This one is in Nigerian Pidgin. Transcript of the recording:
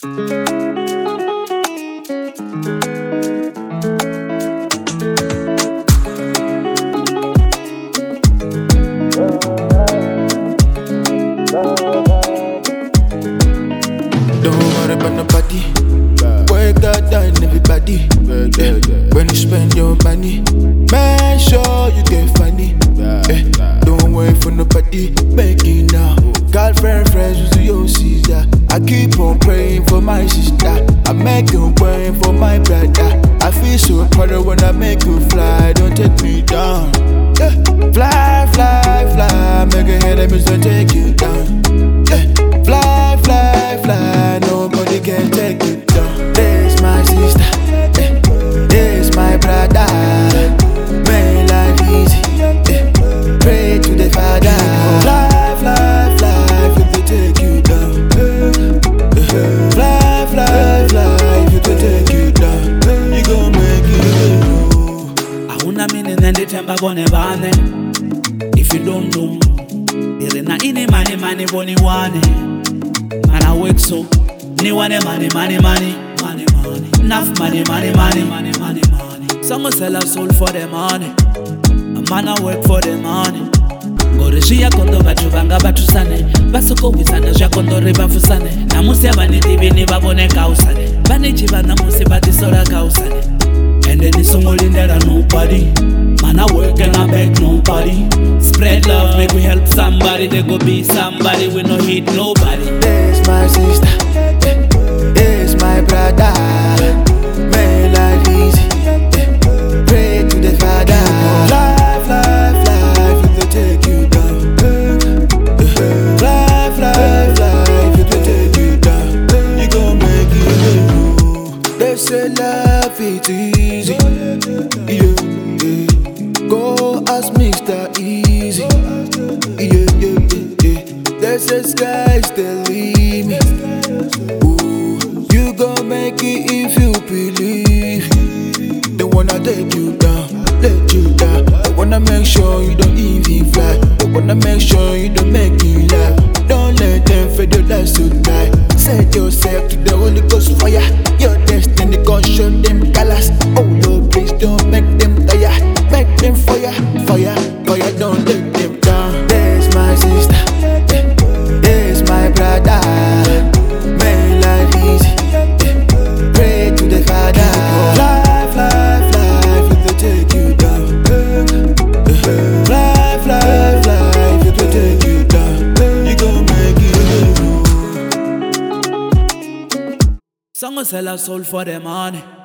worry about nobody. Work God done everybody. When you spend your money, make sure you get funny. Don't worry for nobody. Make it now. Girlfriend, friends, with your sister. I keep on praying for my sister. I make you praying for my brother. I feel so proud when I make you fly. Don't take me down. Fly, fly, fly. Make a head and don't take you down. Fly, fly, fly. Nobody can take you down. There's my sister. There's my brother. Make life easy. Pray to the Father. Fly, fly, fly. If they take you down. Fly, fly, fly. If they take you down. You gon' make it. Ahuna mini nende temba bone bane. If you don't know, there na ini money boni wane. Man I work so, ni wane money. Enough money. Some will sell our soul for the money. A man I work for the money. Ngorishiya kondo batu banga batu sane. Basuko wisana jakondo riba fusane. Namusi abani divini babone kausane. Bani chiba namusi bati sola kausane. And then it's there nobody. Man I work and I beg nobody. Spread love, make we help somebody. They go be somebody, we no hit nobody. There's my sister. There's my brother. Make life easy. Pray to the Father. Fly, fly, fly, if they take you down. Fly, fly, fly, if they take you down. You gon' make it. They say love is easy. Yeah. Go ask Mr. Easy. Yeah. They say sky's the limit. Ooh, you gon' make it if you believe. They wanna take you down, let you down. They wanna make sure you don't even fly. They wanna make sure you don't make you laugh. Don't let them fade your life to die. Set yourself to the Holy Ghost fire. Your destiny gon' show them colors. Oh Lord, please don't make them tire. Make them fire. Don't let them down. There's my sister. There's my brother. Make life easy. Pray to the Father. Fly, fly, fly, if they take you down. Fly, fly, fly, if they take you down. You gon' make it. Some will sell our soul for the money.